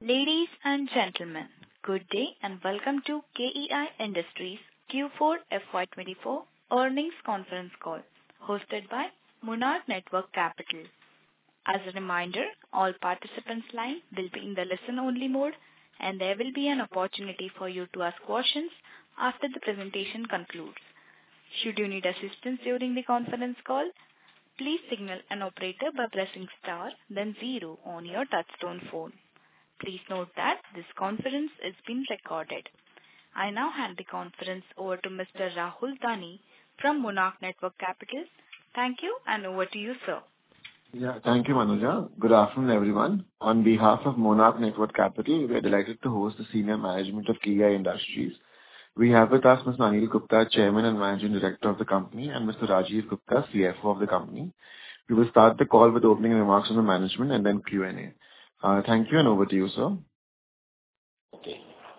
Ladies and gentlemen, good day and welcome to KEI Industries Q4 FY24 earnings conference call hosted by Monarch Networth Capital. As a reminder, all participants' line will be in the listen-only mode and there will be an opportunity for you to ask questions after the presentation concludes. Should you need assistance during the conference call, please signal an operator by pressing star then 0 on your touchtone phone. Please note that this conference is being recorded. I now hand the conference over to Mr. Rahul Dani from Monarch Networth Capital. Thank you and over to you, sir. Yeah, thank you, Manuja. Good afternoon, everyone. On behalf of Monarch Networth Capital, we are delighted to host the senior management of KEI Industries. We have with us Mr. Anil Gupta, Chairman and Managing Director of the company, and Mr. Rajiv Gupta, CFO of the company. We will start the call with opening remarks from the management and then Q&A. Thank you and over to you, sir. Okay.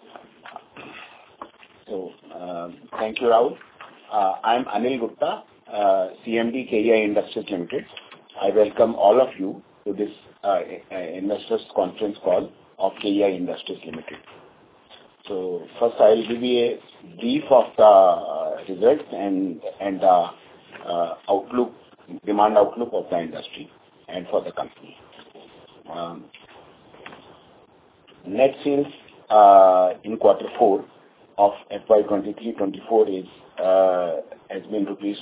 So, thank you, Rahul. I'm Anil Gupta, CMD KEI Industries Limited. I welcome all of you to this investors conference call of KEI Industries Limited. So, first I'll give you a brief of the results and outlook, demand outlook of the industry and for the company. Net sales in quarter 4 of FY 23-24 is has been rupees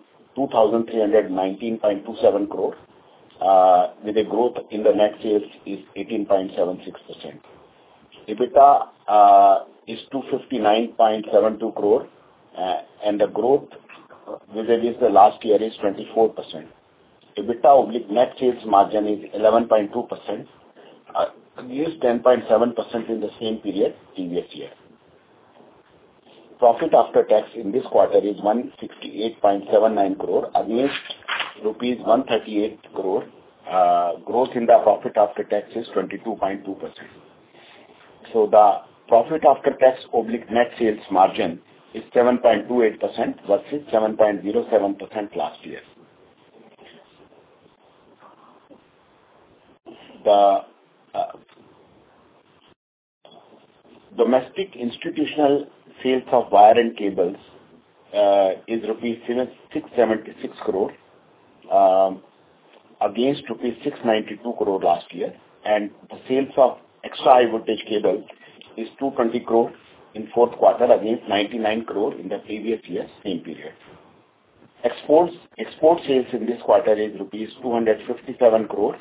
22,319.27 crore with a growth in the net sales is 18.76%. EBITDA is 259.72 crore and the growth vis-a-vis the last year is 24%. EBITDA net sales margin is 11.2%. Against 10.7% in the same period previous year. Profit after tax in this quarter is 168.79 crore against rupees 138 crore. Growth in the profit after tax is 22.2%. So the profit after tax net sales margin is 7.28% versus 7.07% last year. The domestic institutional sales of wire and cables is rupees 676 crore against rupees 692 crore last year, and the sales of extra high voltage cable is 220 crore in fourth quarter against 99 crore in the previous year same period. Export sales in this quarter is rupees 257 crore.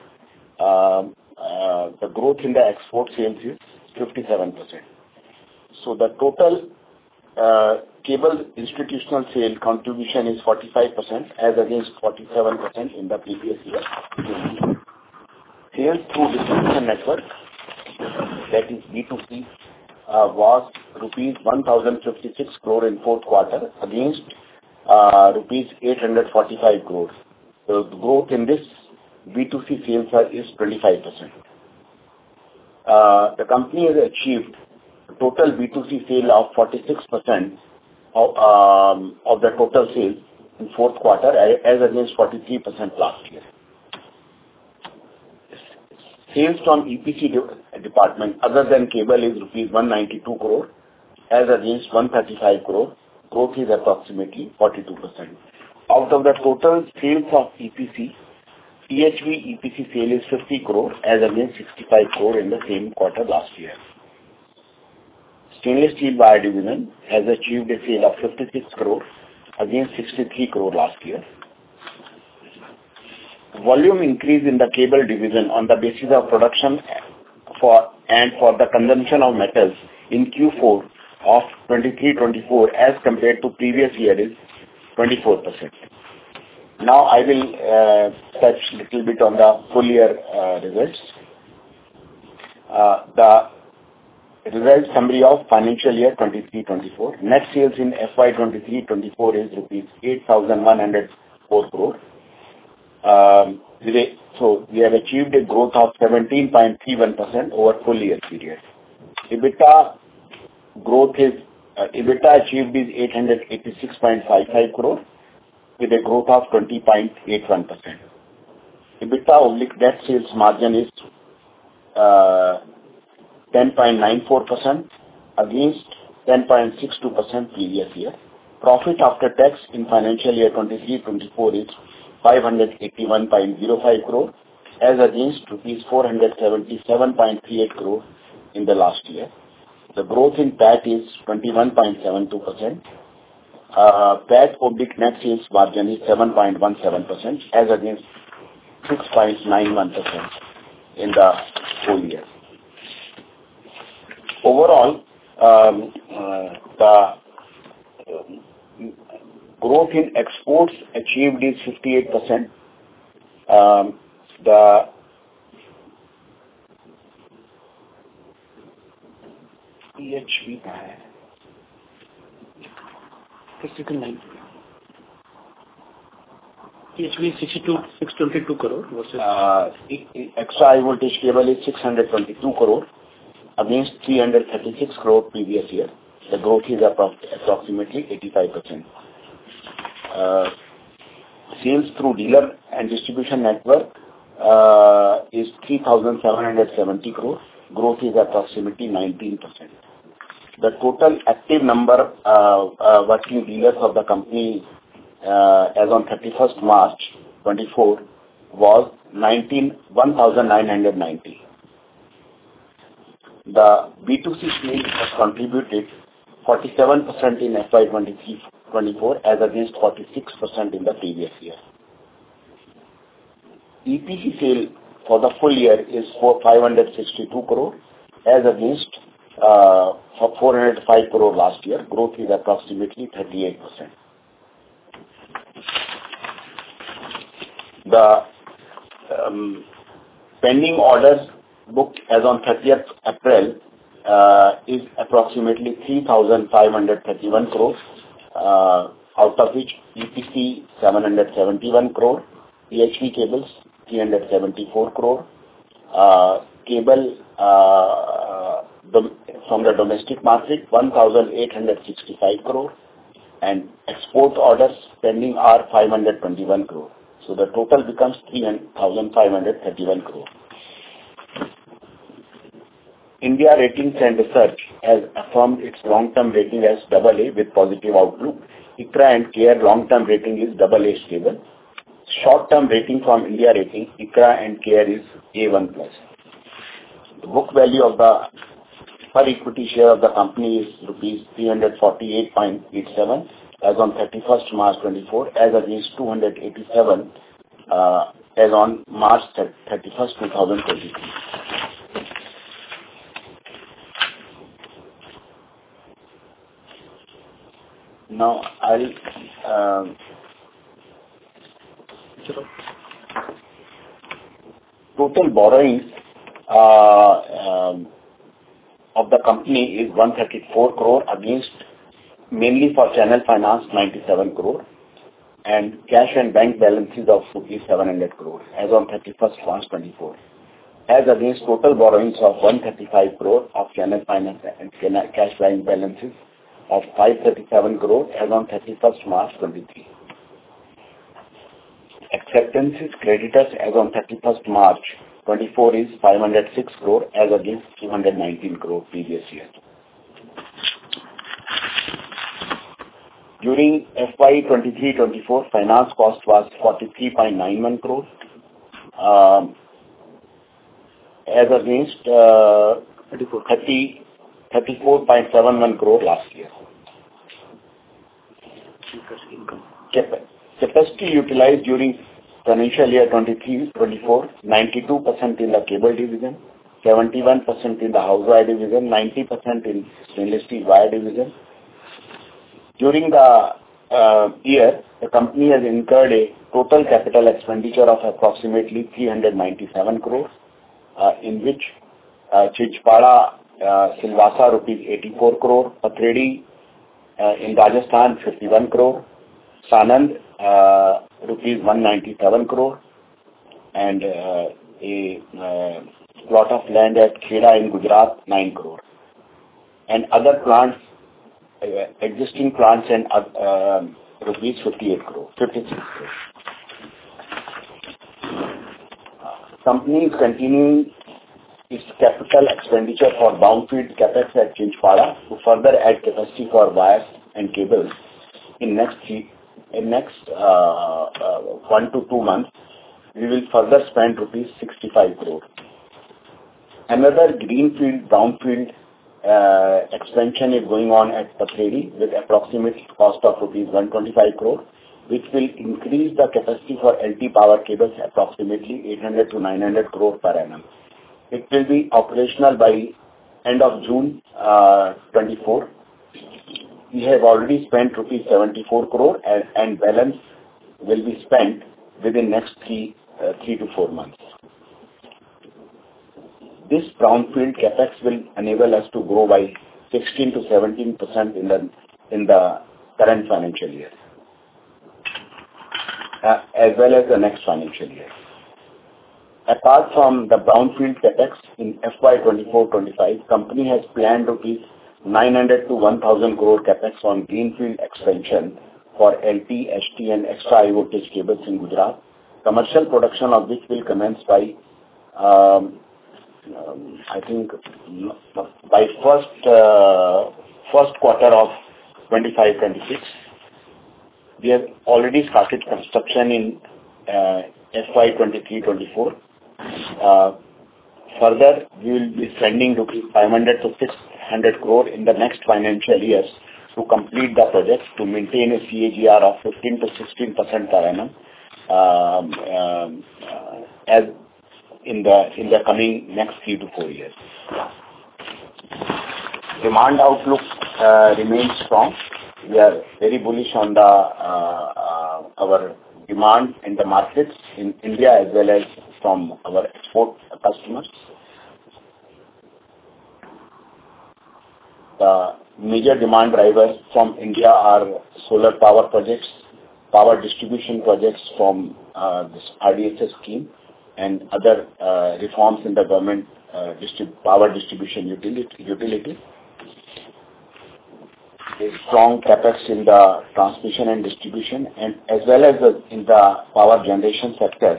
The growth in the export sales is 57%. So the total cable institutional sale contribution is 45% as against 47% in the previous year. Sales through distribution network, that is B2C, was rupees 1,056 crore in fourth quarter against rupees 845 crore. So the growth in this B2C sales is 25%. The company has achieved total B2C sale of 46% of the total sales in fourth quarter as against 43% last year. Sales from EPC department other than cable is rupees 192 crore as against 135 crore. Growth is approximately 42%. Out of the total sales of EPC, PHV EPC sale is 50 crore as against 65 crore in the same quarter last year. Stainless steel wire division has achieved a sale of 56 crore against 63 crore last year. Volume increase in the cable division on the basis of production for the consumption of metals in Q4 of 23-24 as compared to previous year is 24%. Now I will touch a little bit on the full year results. The result summary of financial year 23-24. Net sales in FY 23-24 is rupees 8,104 crore. So we have achieved a growth of 17.31% over full year period. EBITDA achieved is 886.55 crore with a growth of 20.81%. EBITDA net sales margin is 10.94% against 10.62% previous year. Profit after tax in financial year 23-24 is 581.05 crore as against rupees 477.38 crore in the last year. The growth in PAT is 21.72%. PAT oblique net sales margin is 7.17% as against 6.91% in the whole year. Overall, the growth in exports achieved is 58%. The EHV EHV 622 crore versus extra high voltage cable is 622 crore against 336 crore previous year. The growth is approximately 85%. Sales through dealer and distribution network is 3,770 crore. Growth is approximately 19%. The total active number working dealers of the company as on 31st March 24 was 1,990. The B2C sales has contributed 47% in FY 23-24 as against 46% in the previous year. EPC sale for the full year is for 562 crore as against 405 crore last year. Growth is approximately 38%. The pending orders booked as on 30th April is approximately 3,531 crores, out of which EPC 771 crore, EHV cables 374 crore, cable from the domestic market 1,865 crore, and export orders pending are 521 crore. So the total becomes 3,531 crore. India Ratings and Research has affirmed its long-term rating as AA with positive outlook. ICRA and CARE long-term rating is AA stable. Short-term rating from India Rating, ICRA and CARE is A1+. The book value of the per equity share of the company is rupees 348.87 as on 31st March 24 as against 287 as on March 31st, 2023. Now I'll total borrowings of the company is 134 crore against mainly for channel finance 97 crore and cash and bank balances of rupees 700 crore as on 31st March 24 as against total borrowings of 135 crore of channel finance and cash bank balances of 537 crore as on 31st March 23. Acceptances creditors as on 31st March 24 is 506 crore as against 219 crore previous year. During FY 23-24, finance cost was 43.91 crore as against 34.71 crore last year. Capacity utilized during financial year 23-24, 92% in the cable division, 71% in the house wire division, 90% in stainless steel wire division. During the year, the company has incurred a total capital expenditure of approximately 397 crore, in which Chijpada, Silvassa rupees 84 crore, Pathredi in Rajasthan 51 crore, Sanand rupees 197 crore, and a plot of land at Kheda in Gujarat 9 crore, and other plants, existing plants and rupees 56 crore. Company is continuing its capital expenditure for brownfield CapEx at Chinchpada to further add capacity for wires and cables in next 1 to 2 months. We will further spend rupees 65 crore. Another greenfield brownfield expansion is going on at Pathredi with approximate cost of rupees 125 crore, which will increase the capacity for LT power cables approximately 800 to 900 crore per annum. It will be operational by end of June 24. We have already spent rupees 74 crore and balance will be spent within next 3 to 4 months. This brownfield capex will enable us to grow by 16 to 17% in the current financial year, as well as the next financial year. Apart from the brownfield capex in FY 24-25, company has planned rupees 900 to 1,000 crore capex on greenfield expansion for LT, HT, and extra high voltage cables in Gujarat. Commercial production of which will commence by I think by first quarter of 25-26. We have already started construction in FY 23-24. Further, we will be spending rupees 500 to 600 crore in the next financial years to complete the project to maintain a CAGR of 15 to 16% per annum as in the coming next 3 to 4 years. Demand outlook remains strong. We are very bullish on our demand in the markets in India as well as from our export customers. The major demand drivers from India are solar power projects, power distribution projects from this RDSS scheme, and other reforms in the government power distribution utility. A strong capex in the transmission and distribution, and as well as in the power generation sector.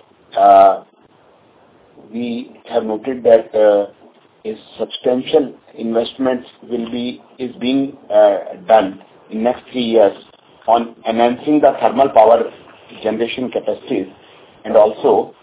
We have noted that a substantial investment is being done in next 3 years on enhancing the thermal power generation capacities, and also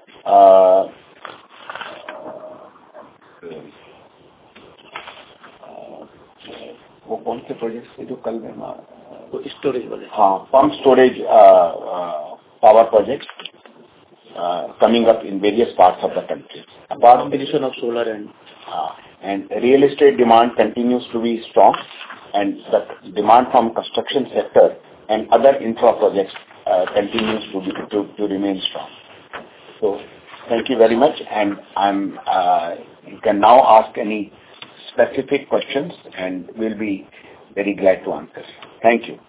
वो कौन से projects थे जो कल में storage वाले pump storage power projects coming up in various parts of the country. Apart combination of solar and real estate demand continues to be strong, and the demand from construction sector and other infra projects continues to remain strong. So thank you very much, and you can now ask any specific questions and we'll be very glad to answer. Thank you.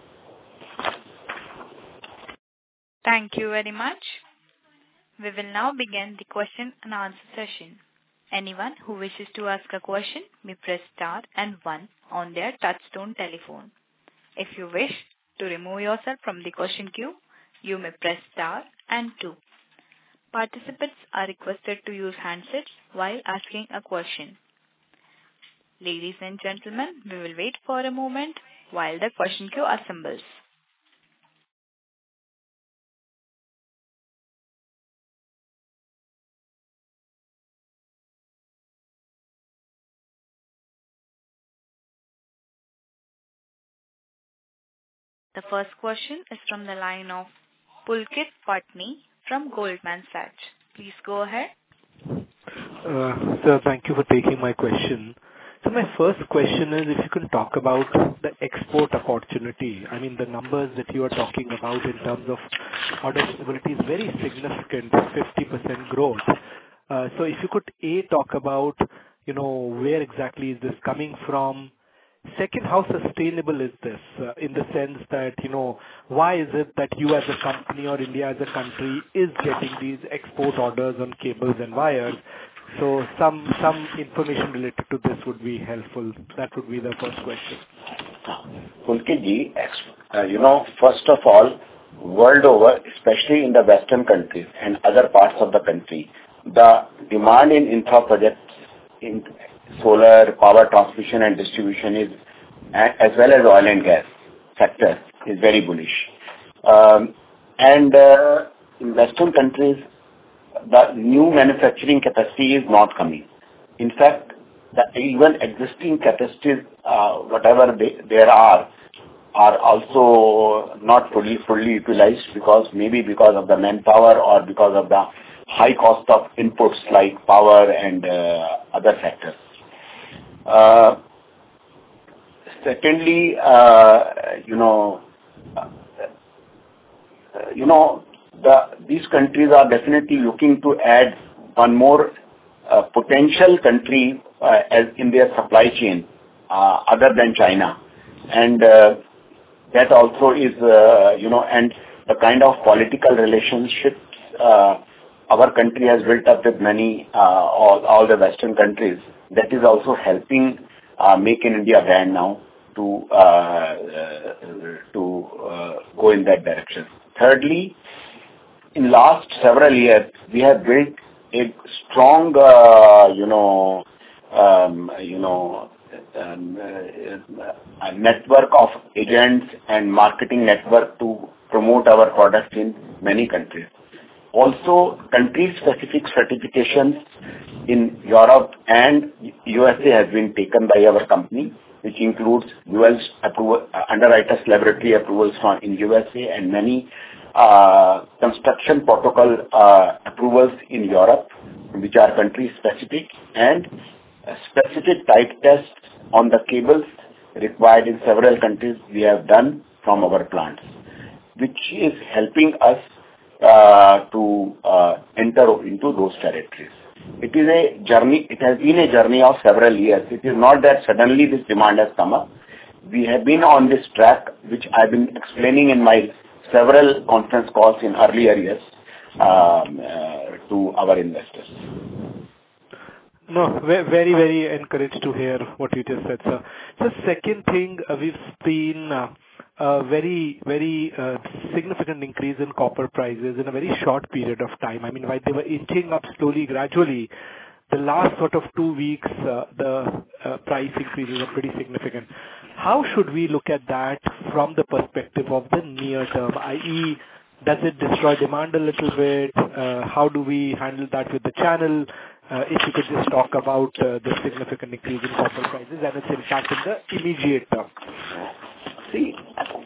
Thank you very much. We will now begin the question and answer session. Anyone who wishes to ask a question may press star and 1 on their touchtone telephone. If you wish to remove yourself from the question queue, you may press star and 2. Participants are requested to use handsets while asking a question. Ladies and gentlemen, we will wait for a moment while the question queue assembles. The first question is from the line of Pulkit Patni from Goldman Sachs. Please go ahead. Sir, thank you for taking my question. So my first question is if you can talk about the export opportunity. I mean, the numbers that you are talking about in terms of order stability is very significant, 50% growth. So if you could talk about, where exactly is this coming from? Second, how sustainable is this in the sense that, why is it that you as a company or India as a country is getting these export orders on cables and wires? So some information related to this would be helpful. That would be the first question. Pulkit ji, first of all, world over, especially in the Western countries and other parts of the country, the demand in infra projects in solar, power transmission and distribution is, as well as oil and gas sector, is very bullish. And in Western countries, the new manufacturing capacity is not coming. In fact, the even existing capacities, whatever there are also not fully utilized, because of the manpower or because of the high cost of inputs like power and other factors. Secondly, these countries are definitely looking to add one more potential country as in their supply chain other than China, and that also is and the kind of political relationships our country has built up with many all the Western countries, that is also helping Make in India brand now to go in that direction. Thirdly, in last several years, we have built a strong, a network of agents and marketing network to promote our products in many countries. Also, country-specific certifications in Europe and USA has been taken by our company, which includes UL's approval, underwriters laboratory approvals in USA, and many construction protocol approvals in Europe, which are country-specific, and specific type tests on the cables required in several countries we have done from our plants, which is helping us to enter into those territories. It is a journey. It has been a journey of several years. It is not that suddenly this demand has come up. We have been on this track, which I've been explaining in my several conference calls in earlier years to our investors. No, very, very encouraged to hear what you just said, sir. So second thing, we've seen a very, very significant increase in copper prices in a very short period of time. I mean, while they were inching up slowly, gradually, the last sort of 2 weeks, the price increases are pretty significant. How should we look at that from the perspective of the near term, i.e., does it destroy demand a little bit? How do we handle that with the channel? If you could just talk about the significant increase in copper prices and its impact in the immediate term. See,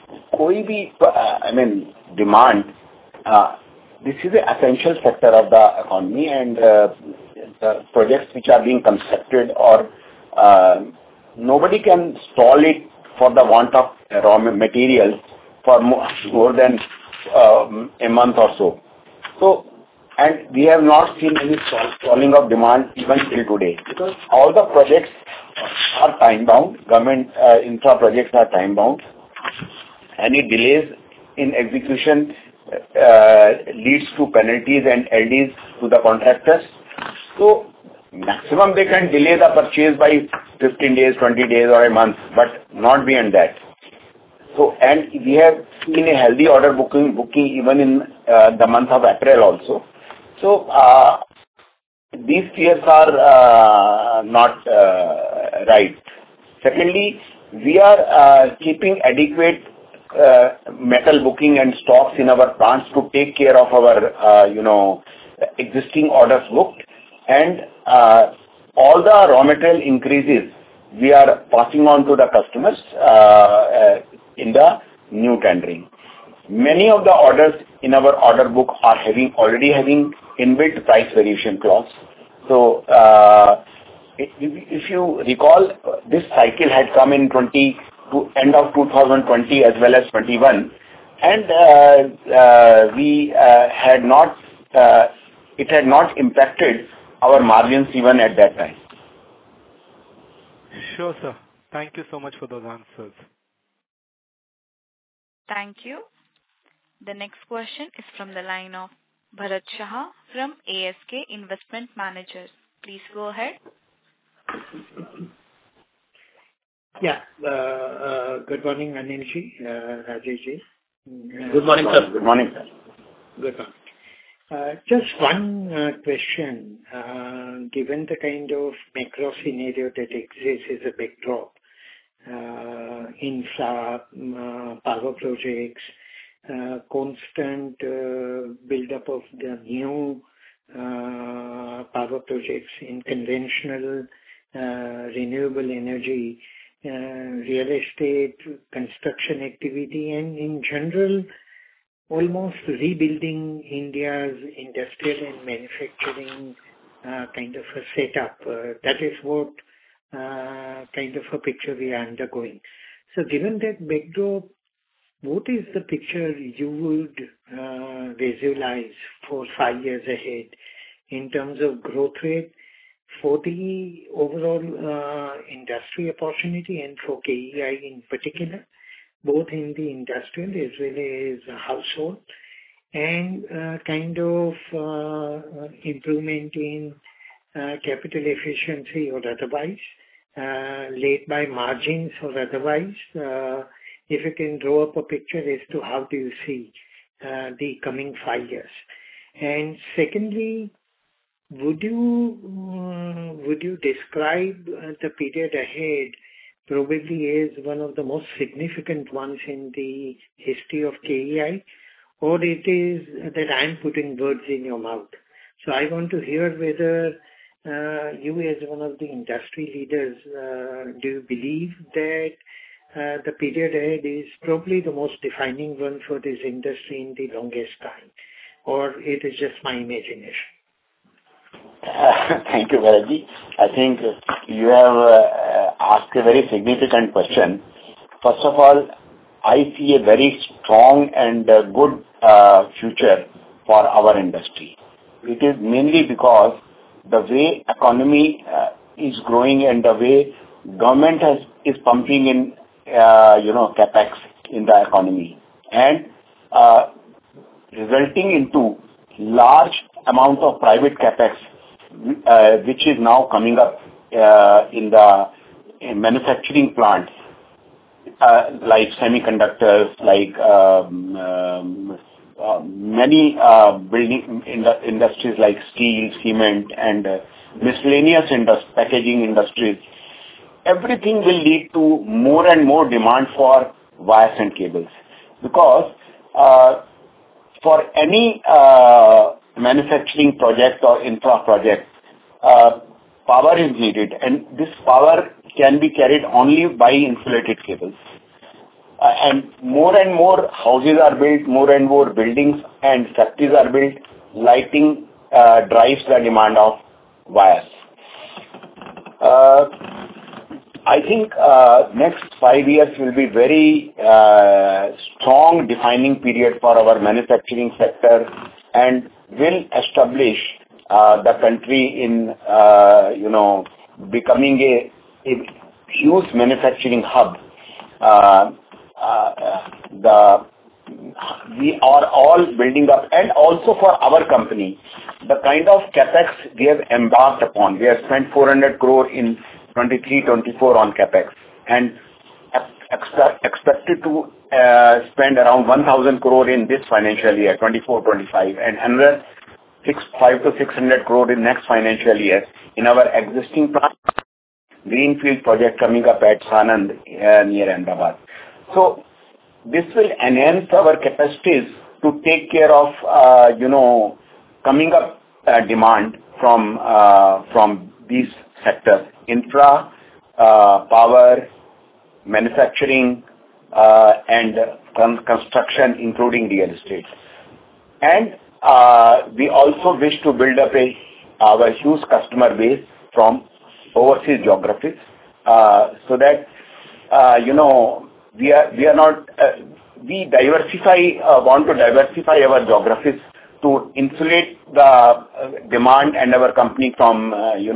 demand, this is an essential sector of the economy, and the projects which are being constructed, or nobody can stall it for the want of raw materials for more than a month or so. And we have not seen any stalling of demand even till today, because all the projects are time-bound. Government infra projects are time-bound. Any delays in execution leads to penalties and LDs to the contractors. So maximum they can delay the purchase by 15 days, 20 days or a month, but not beyond that. So, and we have seen a healthy order booking even in the month of April also. So these fears are not right. Secondly, we are keeping adequate metal booking and stocks in our plants to take care of our existing orders booked, and all the raw material increases we are passing on to the customers in the new tendering. Many of the orders in our order book are already having inbuilt price variation clause. So if you recall, this cycle had come in end of 2020 as well as 21, and it had not impacted our margins even at that time. Sure, sir. Thank you so much for those answers. Thank you. The next question is from the line of Bharat Shah from ASK Investment Managers. Please go ahead. Yeah. Good morning, Anilji, Rajeshji. Good morning, sir. Good morning, sir. Good morning. Just one question. Given the kind of macro scenario that exists as a backdrop, infra, power projects, constant build-up of the new power projects in conventional renewable energy, real estate, construction activity, and in general, almost rebuilding India's industrial and manufacturing kind of a setup. That is what kind of a picture we are undergoing. So given that backdrop, what is the picture you would visualize for 5 years ahead in terms of growth rate for the overall industry opportunity and for KEI in particular, both in the industrial as well as household, and kind of improvement in capital efficiency or otherwise, led by margins or otherwise? If you can draw up a picture as to how do you see the coming 5 years. And secondly, would you describe the period ahead probably as one of the most significant ones in the history of KEI, or it is that I'm putting words in your mouth? So I want to hear whether you as one of the industry leaders, do you believe that the period ahead is probably the most defining one for this industry in the longest time, or it is just my imagination? Thank you, Bharatji. I think you have asked a very significant question. First of all, I see a very strong and good future for our industry. It is mainly because the way economy is growing and the way government is pumping in, capex in the economy, and resulting into large amount of private capex, which is now coming up in manufacturing plants, like semiconductors, like many building industries like steel, cement, and miscellaneous packaging industries. Everything will lead to more and more demand for wires and cables, because for any manufacturing project or infra project, power is needed, and this power can be carried only by insulated cables. And more houses are built, more and more buildings and factories are built. Lighting drives the demand of wires. I think next 5 years will be very strong defining period for our manufacturing sector, and will establish the country in becoming a huge manufacturing hub. We are all building up, and also for our company, the kind of capex we have embarked upon. We have spent 400 crore in 23-24 on capex, and expected to spend around 1,000 crore in this financial year, 24-25, and another 500 to 600 crore in next financial year in our existing plant, greenfield project coming up at Sanand near Ahmedabad. So this will enhance our capacities to take care of coming up demand from these sectors: infra, power, manufacturing, and construction, including real estate. And we also wish to build up our huge customer base from overseas geographies, so that we want to diversify our geographies to insulate the demand and our company from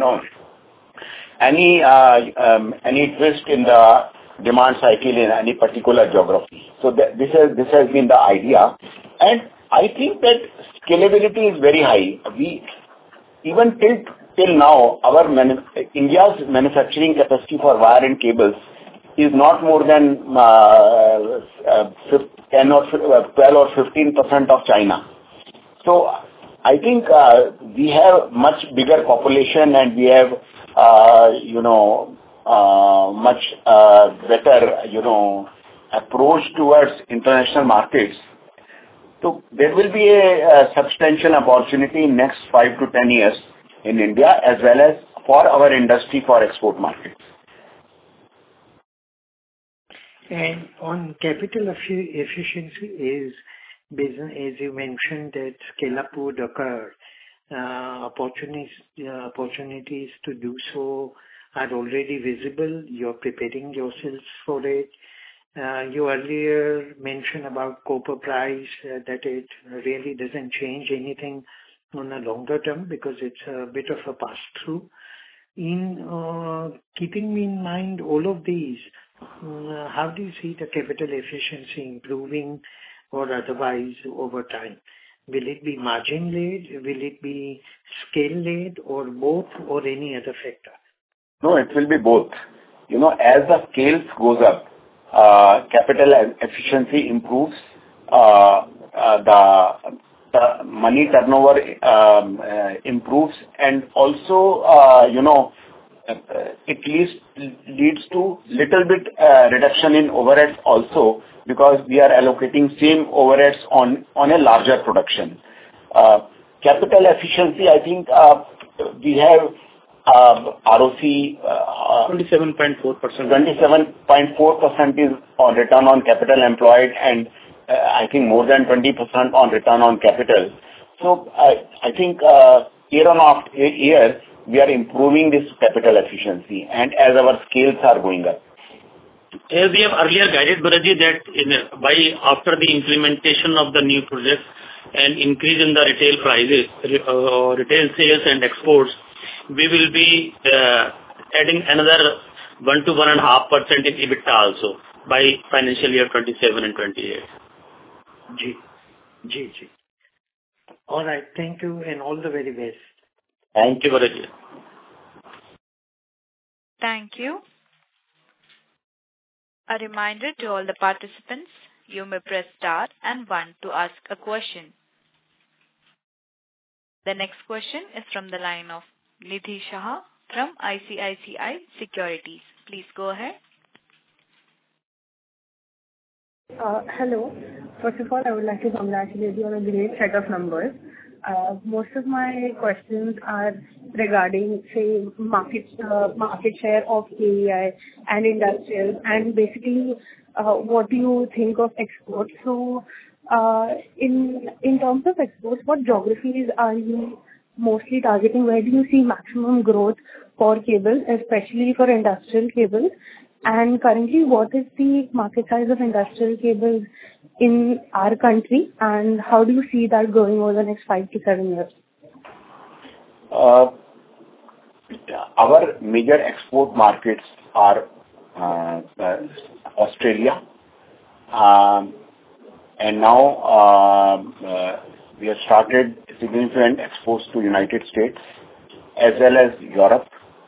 any twist in the demand cycle in any particular geography. So this has been the idea, and I think that scalability is very high. Even till now, India's manufacturing capacity for wire and cables is not more than 10 or 12 or 15% of China. So I think we have much bigger population and we have, much better, approach towards international markets. So there will be a substantial opportunity in next 5 to 10 years in India as well as for our industry for export markets. And on capital efficiency is business, as you mentioned, that scale-up would occur. Opportunities to do so are already visible. You're preparing yourselves for it. You earlier mentioned about copper price, that it really doesn't change anything on a longer term because it's a bit of a pass-through. In keeping in mind all of these, how do you see the capital efficiency improving or otherwise over time? Will it be margin-led? Will it be scale-led or both or any other factor? No, it will be both. As the scales goes up, capital efficiency improves, the money turnover improves, and also, it leads to little bit reduction in overheads also because we are allocating same overheads on a larger production. Capital efficiency, I think we have ROC 27.4%. 27.4% is on return on capital employed, and I think more than 20% on return on capital. So I think year on year we are improving this capital efficiency, and as our scales are going up. As we have earlier guided, Bharatji, that after the implementation of the new projects and increase in the retail prices, retail sales and exports, we will be adding another 1 to 1.5% in EBITDA also by financial year 27 and 28. Ji. All right. Thank you and all the very best. Thank you, Bharatji. Thank you. A reminder to all the participants, you may press star and 1 to ask a question. The next question is from the line of Nidhi Shah from ICICI Securities. Please go ahead. Hello. First of all, I would like to congratulate you on a great set of numbers. Most of my questions are regarding, say, market share of KEI and industrial, and basically, what do you think of exports? So, in terms of exports, what geographies are you mostly targeting? Where do you see maximum growth for cables, especially for industrial cables? And currently, what is the market size of industrial cables in our country, and how do you see that growing over the next 5 to 7 years? Our major export markets are Australia, and now we have started significant exports to United States as well as Europe,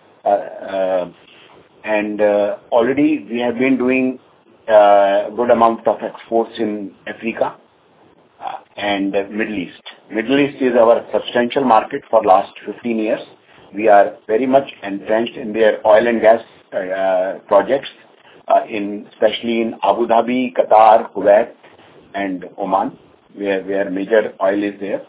and already we have been doing good amount of exports in Africa and Middle East. Middle East is our substantial market for last 15 years. We are very much entrenched in their oil and gas projects, especially in Abu Dhabi, Qatar, Kuwait, and Oman, where major oil is there.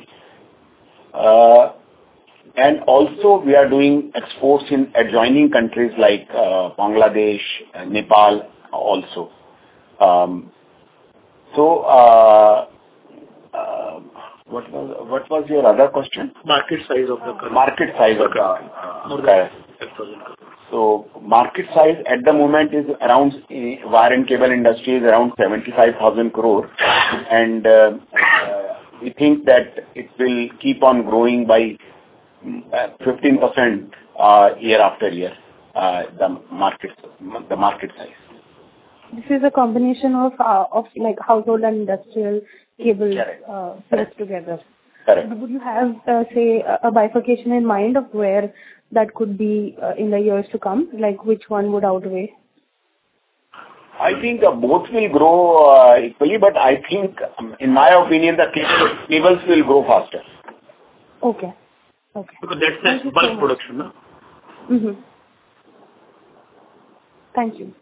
And also we are doing exports in adjoining countries like Bangladesh, Nepal also. What was your other question? Market size of the country. Market size of the So market size at the moment is around, wire and cable industry is around 75,000 crore, and we think that it will keep on growing by 15% year after year, the market size. This is a combination of like household and industrial cables put together. Correct. Would you have, say, a bifurcation in mind of where that could be in the years to come? Like which one would outweigh? I think both will grow equally, but I think, in my opinion, the cables will grow faster. Okay. Because that's Thank the you bulk so much. production. No? Mm-hmm. Thank you.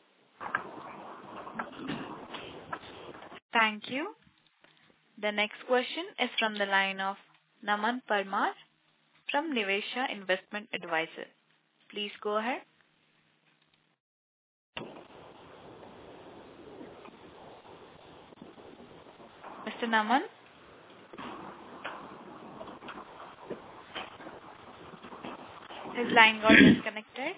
Thank you. The next question is from the line of Naman Parmar from Nivesha Investment Advisor. Please go ahead. Mr. Naman? His line got disconnected.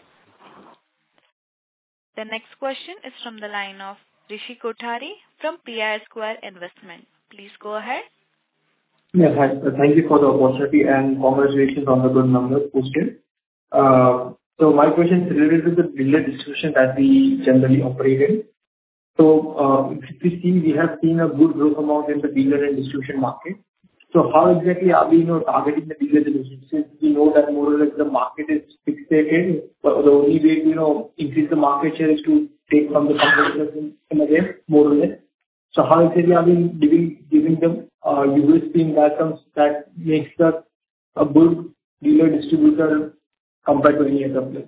The next question is from the line of Rishi Kothari from PI Square Investment. Please go ahead. Yes, hi. Thank you for the opportunity and congratulations on the good numbers posted. So my question is related to the dealer distribution that we generally operate in. So, if we see, we have seen a good growth amount in the dealer and distribution market. So how exactly are we, targeting the dealer distribution? Since we know that more or less the market is fixated, but the only way to, increase the market share is to take from the competitors in a way, more or less. So how exactly are we giving them USP in that terms that makes us a good dealer distributor compared to any other place?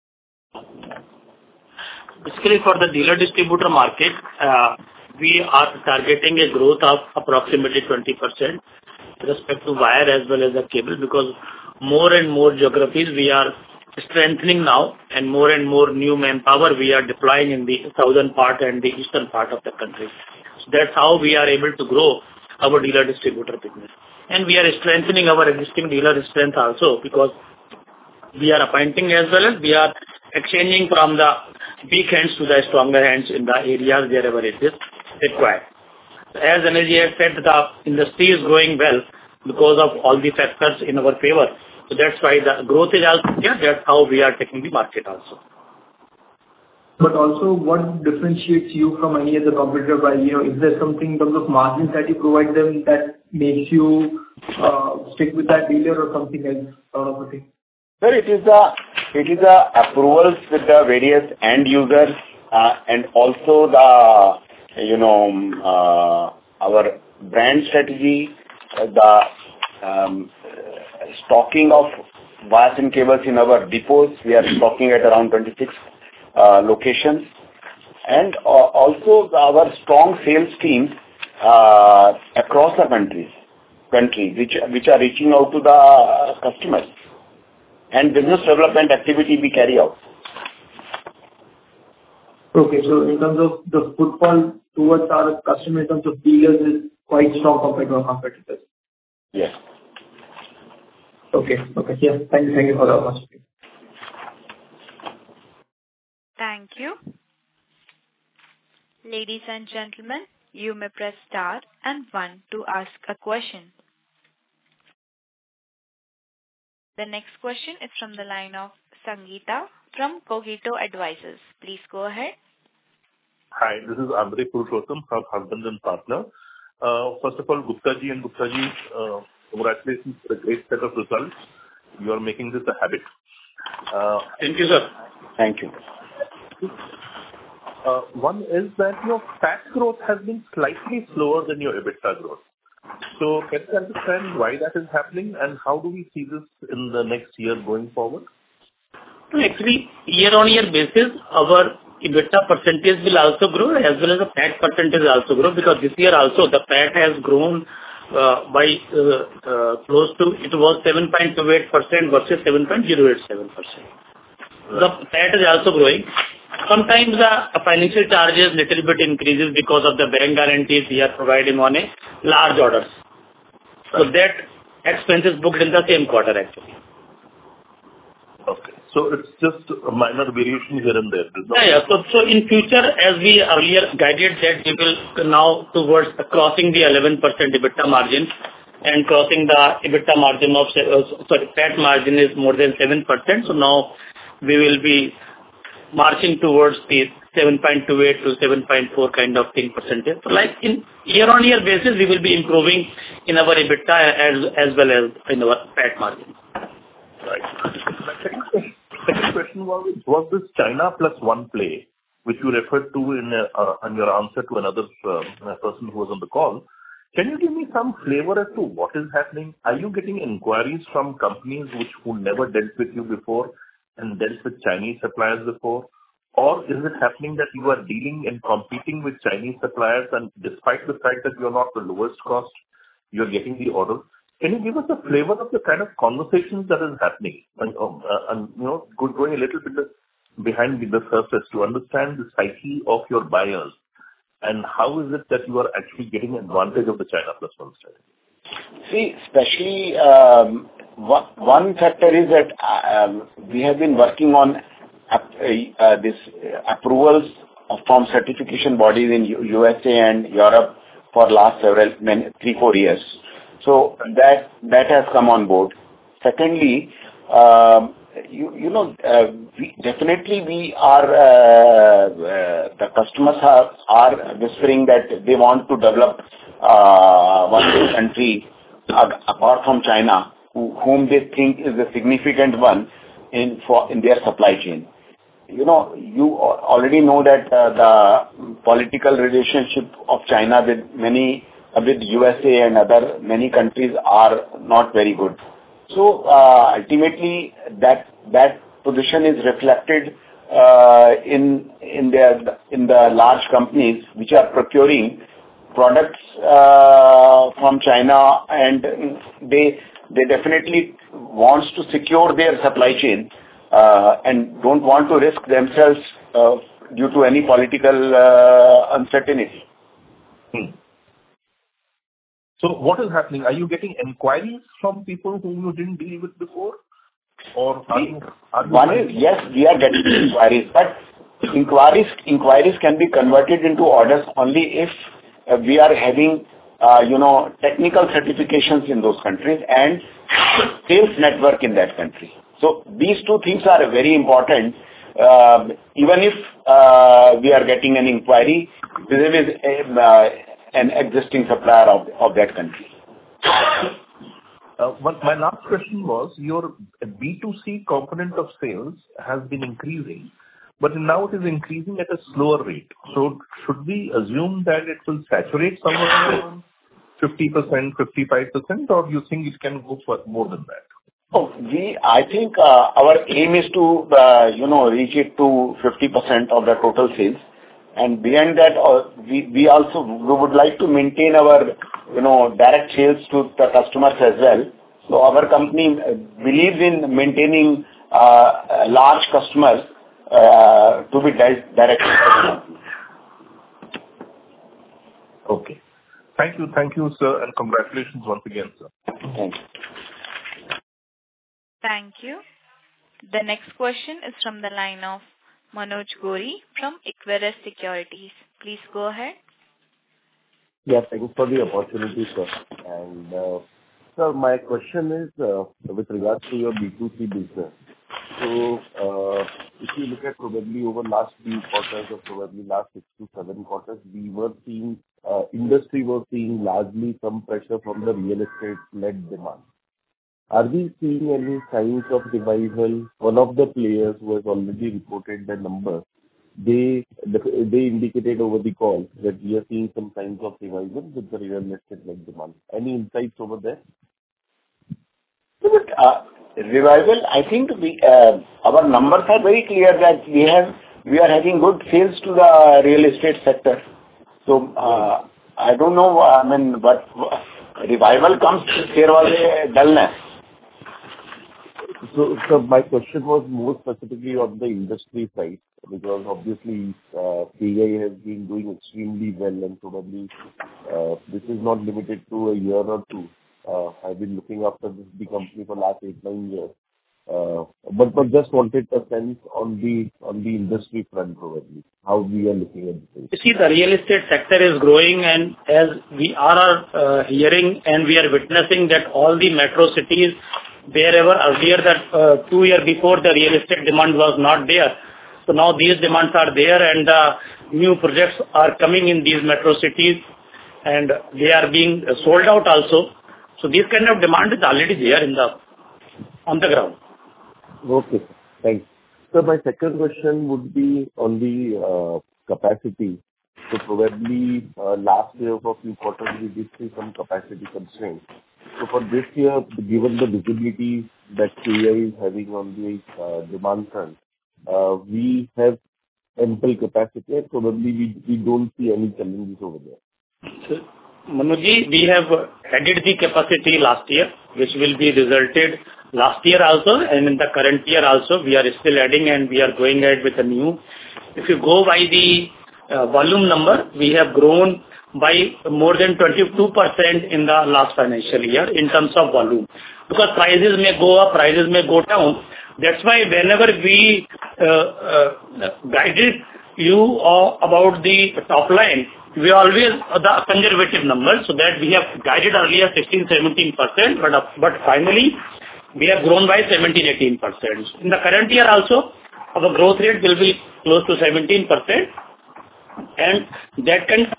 Basically, for the dealer distributor market, we are targeting a growth of approximately 20% with respect to wire as well as the cable, because more and more geographies we are strengthening now, and more new manpower we are deploying in the southern part and the eastern part of the country. So that's how we are able to grow our dealer distributor business. And we are strengthening our existing dealer strength also, because we are appointing as well as we are exchanging from the weak hands to the stronger hands in the areas wherever it is required. As Anil has said, the industry is going well because of all the factors in our favor. So that's why the growth is also here. That's how we are taking the market also. But also, what differentiates you from any other competitor by, is there something in terms of margins that you provide them that makes you stick with that dealer or something else sort of a thing? Sir, it is the approvals with the various end users, and also the, our brand strategy, the stocking of wires and cables in our depots. We are stocking at around 26 locations. And also our strong sales teams across the country, which are reaching out to the customers. And business development activity we carry out. Okay, so in terms of the footfall towards our customer in terms of dealers is quite strong compared to our competitors. Yes. Okay. Yeah, thank you for the opportunity. Thank you. Ladies and gentlemen, you may press star and 1 to ask a question. The next question is from the line of Sangeeta from Cogito Advisors. Please go ahead. Hi, this is Andre Purushottam, her husband and partner. First of all, Gupta ji, congratulations for a great set of results. You are making this a habit. Thank you, sir. Thank you. One is that your PAT growth has been slightly slower than your EBITDA growth. So can you understand why that is happening and how do we see this in the next year going forward? Actually, year-on-year basis, our EBITDA percentage will also grow as well as the PAT percentage also grow, because this year also the PAT has grown by close to, it was 7.28% versus 7.087%. The PAT is also growing. Sometimes the financial charges little bit increases because of the bank guarantees we are providing on a large orders. So that expense is booked in the same quarter actually. Okay. So it's just a minor variation here and there. Yeah. So in future, as we earlier guided that we will now towards crossing the 11% EBITDA margin and crossing the EBITDA margin of, PAT margin is more than 7%. So now we will be marching towards the 7.28 to 7.4 kind of thing percentage. So like in year-on-year basis, we will be improving in our EBITDA as well as in our PAT margin. Right. My second question was this China plus one play, which you referred to in your answer to another person who was on the call. Can you give me some flavor as to what is happening? Are you getting inquiries from companies who never dealt with you before and dealt with Chinese suppliers before? Or is it happening that you are dealing and competing with Chinese suppliers, and despite the fact that you are not the lowest cost, you are getting the order? Can you give us a flavor of the kind of conversations that is happening? And going a little bit behind the surface to understand the psyche of your buyers, and how is it that you are actually getting advantage of the China Plus One strategy? See, especially one factor is that we have been working on this approvals from certification bodies in USA and Europe for last 3-4 years. So that has come on board. Secondly, we are the customers are whispering that they want to develop one country apart from China, whom they think is a significant one in their supply chain. You already know that the political relationship of China with USA and many countries are not very good. So ultimately, that position is reflected in the large companies which are procuring products from China, and they definitely wants to secure their supply chain and don't want to risk themselves due to any political uncertainty. So what is happening? Are you getting inquiries from people whom you didn't deal with before? Or yes, we are getting inquiries, but inquiries can be converted into orders only if we are having technical certifications in those countries and sales network in that country. So these two things are very important. Even if we are getting an inquiry, there is an existing supplier of that country. But my last question was, your B2C component of sales has been increasing, but now it is increasing at a slower rate. So should we assume that it will saturate somewhere around 50%, 55%, or do you think it can go for more than that? Oh, I think our aim is to reach it to 50% of the total sales. And beyond that, we would like to maintain our, direct sales to the customers as well. So our company believes in maintaining large customers to be direct. Okay. Thank you, sir, and congratulations once again, sir. Thank you. Thank you. The next question is from the line of Manoj Gori from Equirus Securities. Please go ahead. Yeah, thanks for the opportunity, sir. And sir, my question is with regards to your B2C business. So if you look at probably over last few quarters or probably last 6 to 7 quarters, we were seeing industry was seeing largely some pressure from the real estate-led demand. Are we seeing any signs of revival? One of the players who has already reported the numbers, they indicated over the call that we are seeing some signs of revival with the real estate-led demand. Any insights over there? Revival, I think our numbers are very clear that we are having good sales to the real estate sector. So I don't know, but revival comes, there was a dullness. So my question was more specifically on the industry side, because obviously KEI has been doing extremely well, and probably this is not limited to a year or two. I've been looking after the company for the last 8-9 years. But just wanted a sense on the industry front, probably, how we are looking at this. You see, the real estate sector is growing, and as we are hearing and we are witnessing that all the metro cities, wherever earlier that 2 years before the real estate demand was not there. So now these demands are there, and new projects are coming in these metro cities, and they are being sold out also. So this kind of demand is already there on the ground. Okay, thanks. So my second question would be on the capacity. So probably last year for a few quarters, we did see some capacity constraints. So for this year, given the visibility that KEI is having on the demand front, we have ample capacity, and probably we don't see any challenges over there. So, Manoj, we have added the capacity last year, which will be resulted last year also, and in the current year also, we are still adding, and we are going ahead with the new. If you go by the volume number, we have grown by more than 22% in the last financial year in terms of volume. Because prices may go up, prices may go down. That's why whenever we guided you about the top line, we always the conservative numbers, so that we have guided earlier 16-17%, but finally we have grown by 17-18%. In the current year also, our growth rate will be close to 17%, and that can.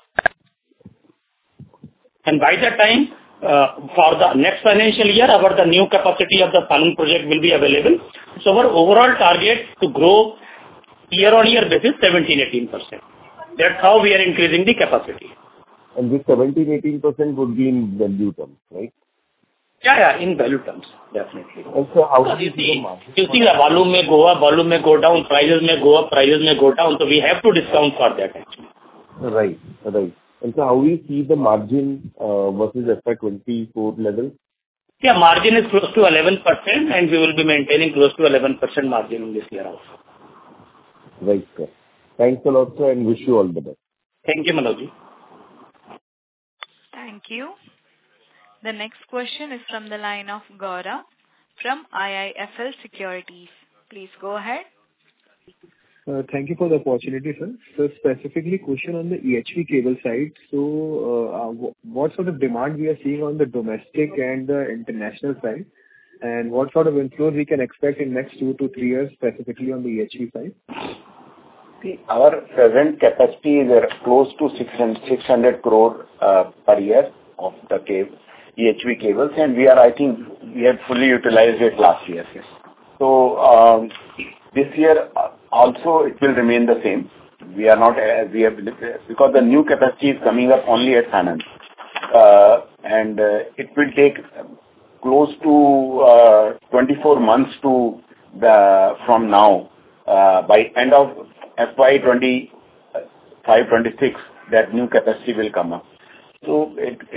And by that time, for the next financial year, the new capacity of the Sanand project will be available. So our overall target to grow year-on-year basis 17-18%. That's how we are increasing the capacity. And this 17-18% would be in value terms, right? Yeah, in value terms, definitely. Also, how do you see the market? You see the volume may go up, volume may go down, prices may go up, prices may go down, so we have to discount for that actually. Right. And so how do you see the margin versus FY24 level? Yeah, margin is close to 11%, and we will be maintaining close to 11% margin in this year also. Right, sir. Thanks a lot, sir, and wish you all the best. Thank you, Manoj. Thank you. The next question is from the line of Gaurav from IIFL Securities. Please go ahead. Thank you for the opportunity, sir. So specifically question on the EHV cable side. So what sort of demand we are seeing on the domestic and the international side, and what sort of inflows we can expect in next 2 to 3 years, specifically on the EHV side? See, our present capacity is close to 600 crore per year of the EHV cables, and I think we had fully utilized it last year. Yes. So this year also it will remain the same. Because the new capacity is coming up only at Sanand, and it will take close to 24 months from now, by end of FY 25-26, that new capacity will come up. So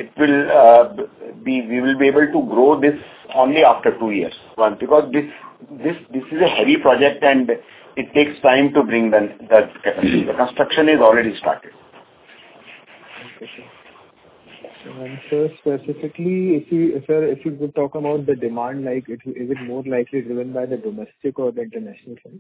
we will be able to grow this only after 2 years. One, because this is a heavy project and it takes time to bring the capacity. The construction is already started. Okay, sir. And so specifically, if you could talk about the demand, like is it more likely driven by the domestic or the international side?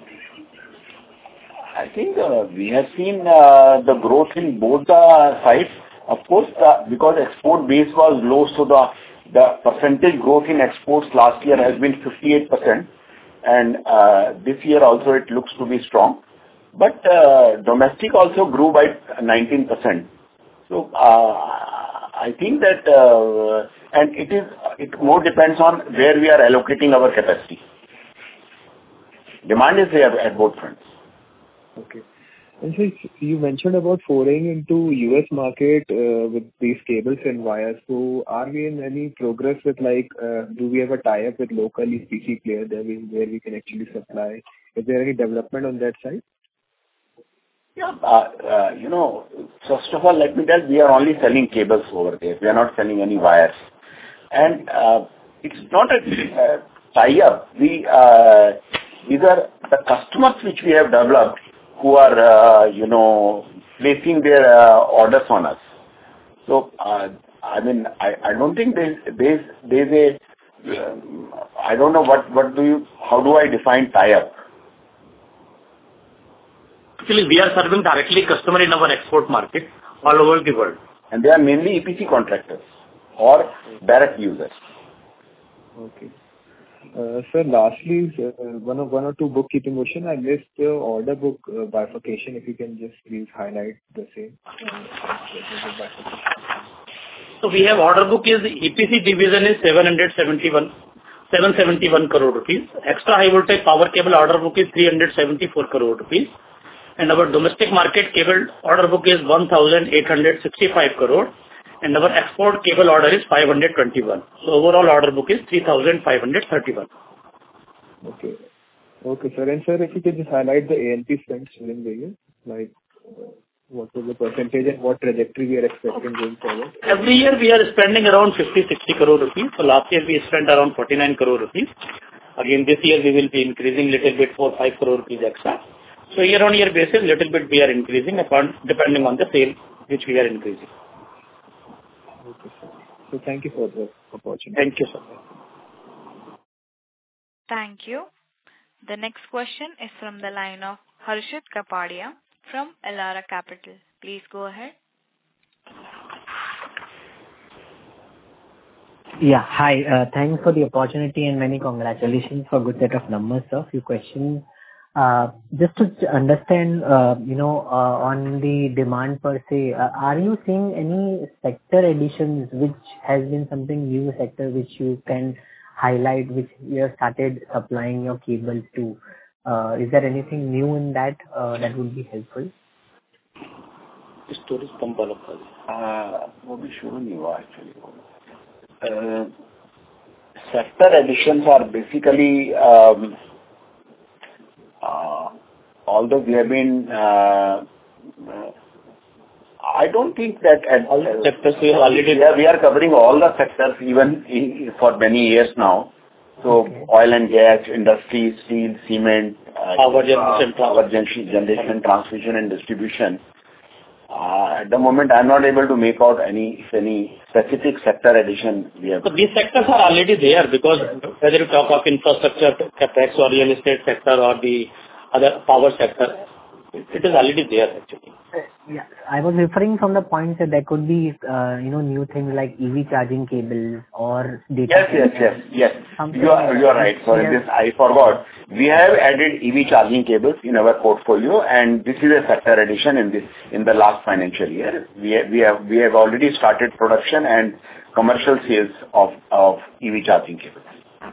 I think we have seen the growth in both the sides. Of course, because export base was low, so the percentage growth in exports last year has been 58%, and this year also it looks to be strong. But domestic also grew by 19%. So I think that, and it more depends on where we are allocating our capacity. Demand is there at both fronts. Okay. And so you mentioned about foraying into US market with these cables and wires. So are we in any progress with do we have a tie-up with local EPC player there where we can actually supply? Is there any development on that side? Yeah, first of all, let me tell you, we are only selling cables over there. We are not selling any wires. And it's not a tie-up. These are the customers which we have developed who are, placing their orders on us. So, I mean, I don't think there's a, I don't know how do I define tie-up? Actually, we are serving directly customer in our export market all over the world. And they are mainly EPC contractors or direct users. Okay. Sir, lastly, one or two bookkeeping question. I missed the order book bifurcation. If you can just please highlight the same. So we have order book is EPC division is 771 crore rupees. Extra high voltage power cable order book is 374 crore rupees. and our domestic market cable order book is 1,865 crore, and our export cable order is 521. So overall order book is 3,531. Okay. Okay, sir. And sir, if you could just highlight the A&P spends during the year, like what was the percentage and what trajectory we are expecting going forward? Every year we are spending around 50-60 crore rupees. So last year we spent around 49 crore rupees. Again, this year we will be increasing little bit, 4-5 crore rupees extra. So year on year basis, little bit we are increasing depending on the sale which we are increasing. Okay, sir. So thank you for the opportunity. Thank you, sir. Thank you. The next question is from the line of Harshit Kapadia from Elara Capital. Please go ahead. Yeah, hi. Thanks for the opportunity and many congratulations for good set of numbers, sir. Few questions. Just to understand, on the demand per se, are you seeing any sector additions which has been something new sector which you can highlight, which you have started supplying your cables to? Is there anything new in that that would be helpful? Storage pump what we shown you actually. Sector additions are basically although we have been I don't think that at all sectors we are covering all the sectors even for many years now. So okay. Oil and gas, industry, steel, cement, power generation, transmission and distribution. At the moment, I'm not able to make out any specific sector addition we have. So these sectors are already there because whether you talk of infrastructure, capex or real estate sector or the other power sector, it is already there actually. Yeah, I was referring from the point that there could be, new things like EV charging cables or data. Yes. You are right. Sorry, this I forgot. We have added EV charging cables in our portfolio, and this is a sector addition in the last financial year. We have already started production and commercial sales of EV charging cables.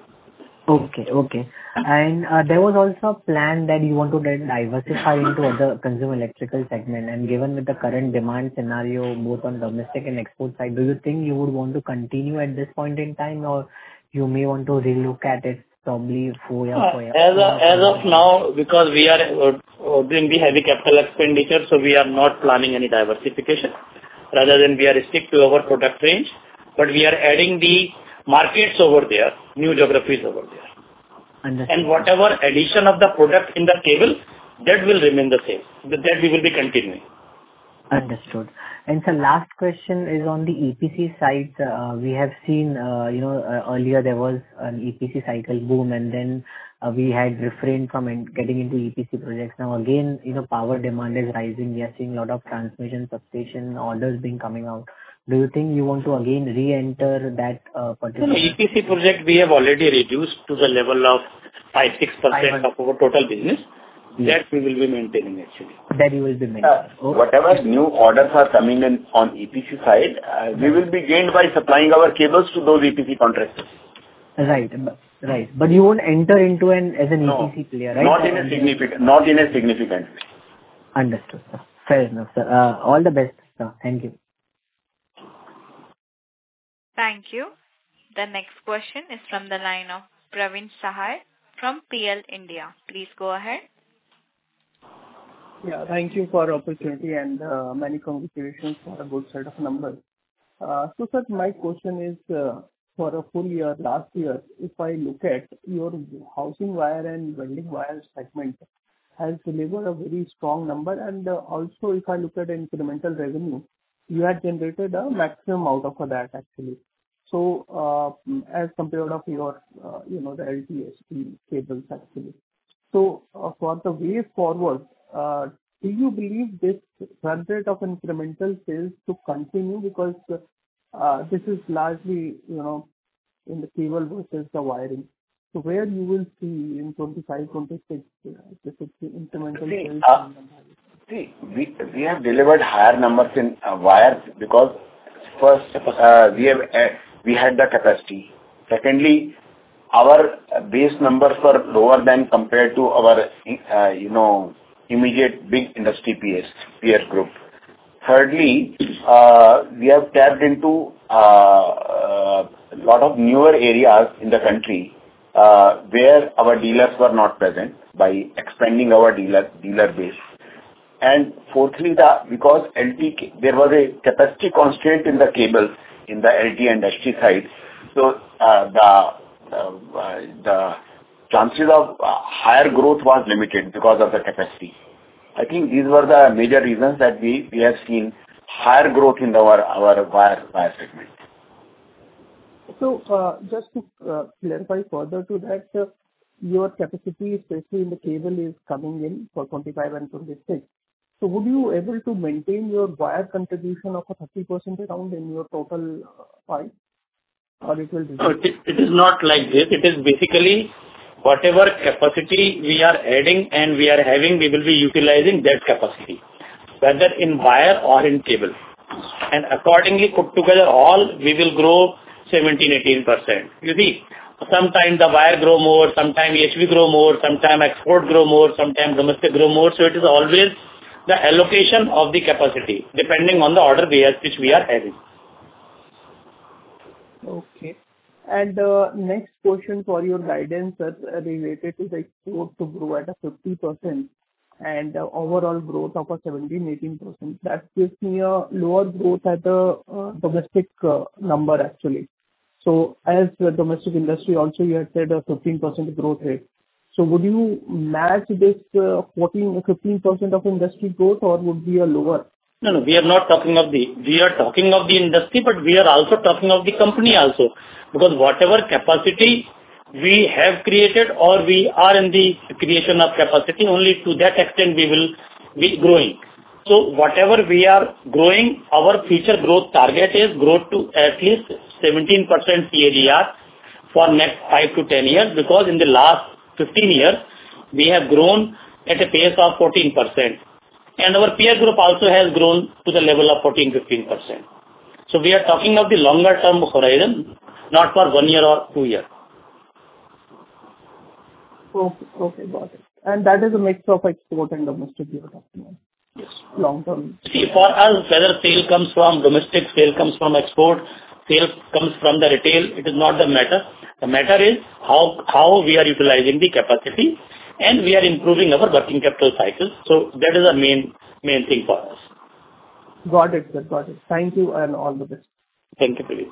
Okay. And there was also a plan that you want to diversify into other consumer electrical segment. And given with the current demand scenario, both on domestic and export side, do you think you would want to continue at this point in time, or you may want to relook at it probably 4 years? As of now, because we are doing the heavy capital expenditure, so we are not planning any diversification. Rather than we are stick to our product range, but we are adding the markets over there, new geographies over there. Understood. And whatever addition of the product in the cable, that will remain the same. That we will be continuing. Understood. And so last question is on the EPC side. We have seen, earlier there was an EPC cycle boom, and then we had refrained from getting into EPC projects. Now again, power demand is rising. We are seeing a lot of transmission substation orders being coming out. Do you think you want to again re-enter that particular? EPC project we have already reduced to the level of 5-6% of our total business. Yes. That we will be maintaining actually. That you will be maintaining. Whatever new orders are coming in on EPC side, we will be gained by supplying our cables to those EPC contractors. Right. But you won't enter into as an EPC player, right? Not in a significant way. Understood, sir. Fair enough, sir. All the best, sir. Thank you. Thank you. The next question is from the line of Praveen Sahay from PL India. Please go ahead. Yeah, thank you for the opportunity and many congratulations for a good set of numbers. So, sir, my question is for a full year last year, if I look at your housing wire and welding wire segment has delivered a very strong number, and also if I look at incremental revenue, you had generated a maximum out of that actually. So, as compared of your, the LTSP cables actually. So, for the way forward, do you believe this run rate of incremental sales to continue? Because this is largely, in the cable versus the wiring. So, where you will see in 25, 26, this incremental sales? See, we have delivered higher numbers in wires because first we had the capacity. Secondly, our base numbers were lower than compared to our immediate big industry peer group. Thirdly, we have tapped into a lot of newer areas in the country where our dealers were not present by expanding our dealer base. And fourthly, because there was a capacity constraint in the cables in the LT industry side, so the chances of higher growth was limited because of the capacity. I think these were the major reasons that we have seen higher growth in our wire segment. So, just to clarify further to that, your capacity, especially in the cable, is coming in for 25 and 26. So would you able to maintain your wire contribution of a 30% around in your total pie? Or it will be? It is not like this. It is basically whatever capacity we are adding and we are having, we will be utilizing that capacity, whether in wire or in cable. And accordingly put together all, we will grow 17-18%. You see, sometimes the wire grow more, sometimes HV grow more, sometimes export grow more, sometimes domestic grow more. So it is always the allocation of the capacity depending on the order which we are having. Okay. And next question for your guidance related to the export to grow at a 50% and overall growth of a 17-18%. That gives me a lower growth at the domestic number actually. So as the domestic industry also you had said a 15% growth rate. So would you match this 15% of industry growth or would be a lower? No, we are not talking of we are talking of the industry, but we are also talking of the company also. Because whatever capacity we have created or we are in the creation of capacity, only to that extent we will be growing. So whatever we are growing, our future growth target is growth to at least 17% CAGR for next 5 to 10 years, because in the last 15 years, we have grown at a pace of 14%. And our peer group also has grown to the level of 14-15%. So we are talking of the longer term horizon, not for 1 year or 2 years. Okay, got it. And that is a mix of export and domestic you are talking about. Yes. Long term. See, for us, whether sale comes from domestic, sale comes from export, sale comes from the retail, it is not the matter. The matter is how we are utilizing the capacity and we are improving our working capital cycle. So that is the main thing for us. Got it, sir. Got it. Thank you and all the best. Thank you, Pradeep.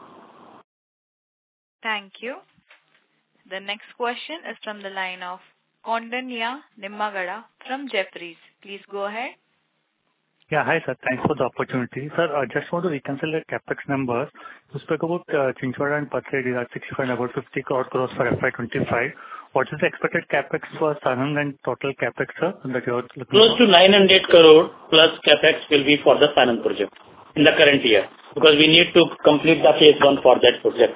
Thank you. The next question is from the line of Kondanya Nimmagada from Jefferies. Please go ahead. Yeah, hi sir. Thanks for the opportunity. Sir, I just want to reconcile the capex numbers. You spoke about Chinchwad and Pathredi at 65 and about 50 crores for FY25. What is the expected capex for Sanand and total capex, sir? That you are looking Close to 900 crore plus capex will be for the Sanand project in the current year, because we need to complete the phase 1 for that project.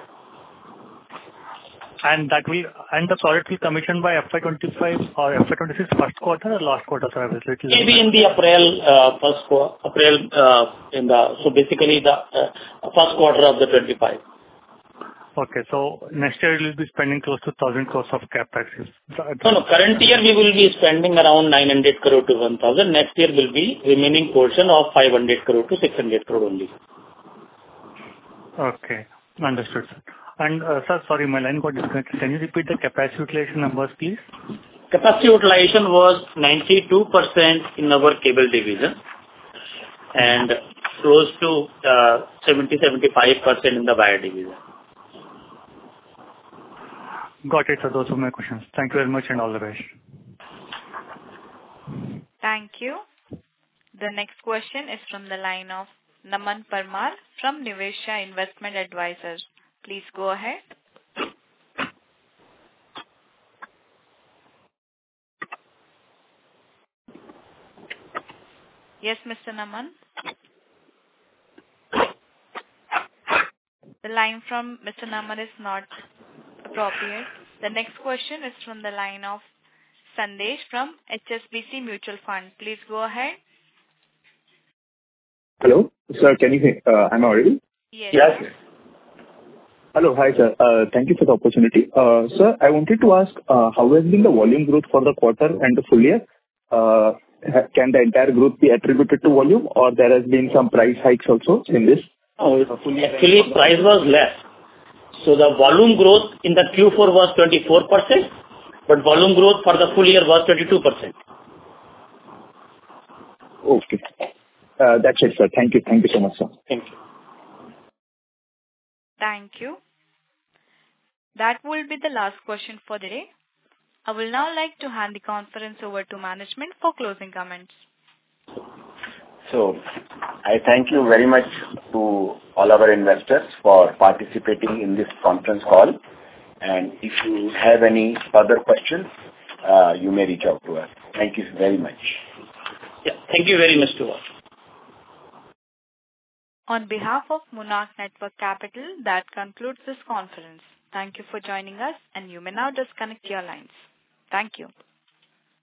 And the project will commission by FY25 or FY26 first quarter or last quarter, sir? Maybe in the April, so basically the first quarter of the 25. Okay, so next year you will be spending close to 1,000 crores of capex. No, current year we will be spending around 900 crore to 1,000. Next year will be remaining portion of 500 crore to 600 crore only. Okay, understood, sir. And sir, sorry, my line got disconnected. Can you repeat the capacity utilization numbers, please? Capacity utilization was 92% in our cable division and close to 70-75% in the wire division. Got it, sir. Those were my questions. Thank you very much and all the best. Thank you. The next question is from the line of Naman Parmar from Nivesha Investment Advisors. Please go ahead. Yes, Mr. Naman. The line from Mr. Naman is not appropriate. The next question is from the line of Sandesh from HSBC Mutual Fund. Please go ahead. Hello, sir. Can you hear? Am I audible? Yes. Yes. Hello. Hi, sir. Thank you for the opportunity. Sir, I wanted to ask, how has been the volume growth for the quarter and the full year? can the entire growth be attributed to volume, or there has been some price hikes also in this? No, actually, price was less. So the volume growth in the Q4 was 24%, but volume growth for the full year was 22%. Okay. That's it, sir. Thank you. Thank you so much, sir. Thank you. Thank you. That will be the last question for the day. I will now like to hand the conference over to management for closing comments. So, I thank you very much to all our investors for participating in this conference call. And if you have any further questions, you may reach out to us. Thank you very much. Yeah, thank you very much to all. On behalf of Monarch Networth Capital, that concludes this conference. Thank you for joining us, and you may now disconnect your lines. Thank you.